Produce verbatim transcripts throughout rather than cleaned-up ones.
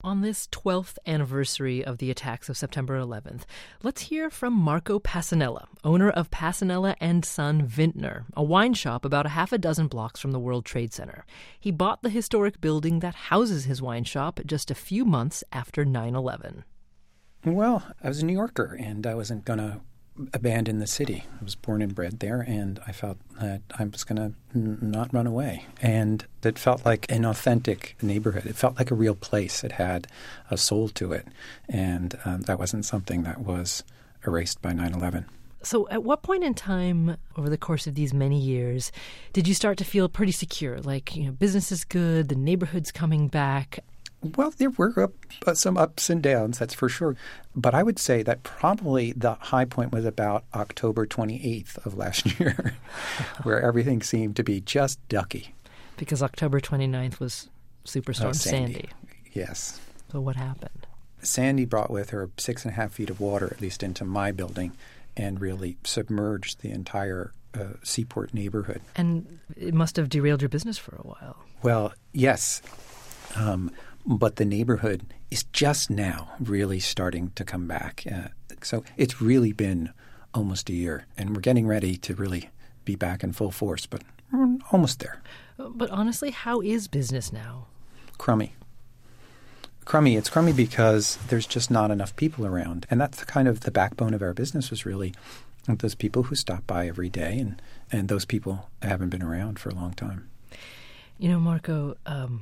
on this twelfth anniversary of the attacks of September eleventh, let's hear from Marco Passanella, owner of Passanella and Son Vintner, a wine shop about a half a dozen blocks from the World Trade Center. He bought the historic building that houses his wine shop just a few months after nine eleven. Well, I was a New Yorker, and I wasn't going to abandon the city. I was born and bred there, and I felt that I was going to n- not run away. And it felt like an authentic neighborhood. It felt like a real place. It had a soul to it, and um, that wasn't something that was erased by nine eleven. So at what point in time over the course of these many years did you start to feel pretty secure? Like, you know, business is good, the neighborhood's coming back? Well, there were up, uh, some ups and downs, that's for sure. But I would say that probably the high point was about October twenty-eighth of last year, where everything seemed to be just ducky. Because October twenty-ninth was Superstorm uh, Sandy. Sandy. Yes. So what happened? Sandy brought with her six and a half feet of water, at least into my building, and really submerged the entire uh, Seaport neighborhood. And it must have derailed your business for a while. Well, yes. Um, but the neighborhood is just now really starting to come back. Uh, so it's really been almost a year, and we're getting ready to really be back in full force, but we're almost there. But honestly, how is business now? Crummy. Crummy. It's crummy because there's just not enough people around. And that's kind of the backbone of our business, was really those people who stop by every day, and, and those people haven't been around for a long time. You know, Marco, um,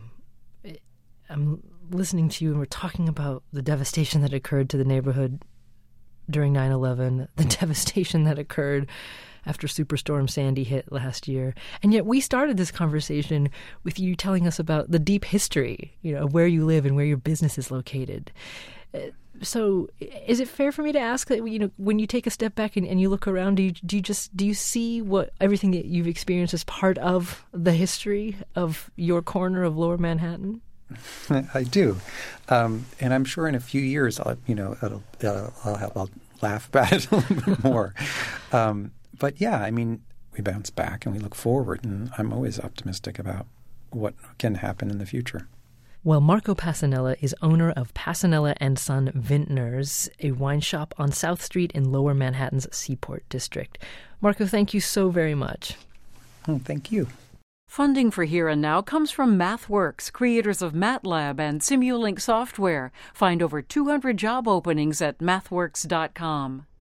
I'm listening to you and we're talking about the devastation that occurred to the neighborhood during nine eleven, the devastation that occurred after Superstorm Sandy hit last year. And yet we started this conversation with you telling us about the deep history, you know, of where you live and where your business is located. So is it fair for me to ask that, you know, when you take a step back and, and you look around, do you, do you just do you see what everything that you've experienced as part of the history of your corner of Lower Manhattan? I do, um, and I'm sure in a few years, I'll, you know, it'll, it'll, I'll, have, I'll laugh about it a little bit more. Um, but yeah, I mean, we bounce back and we look forward, and I'm always optimistic about what can happen in the future. Well, Marco Passanella is owner of Passanella and Son Vintners, a wine shop on South Street in Lower Manhattan's Seaport District. Marco, thank you so very much. Oh, thank you. Funding for Here and Now comes from MathWorks, creators of MATLAB and Simulink software. Find over two hundred job openings at mathworks dot com.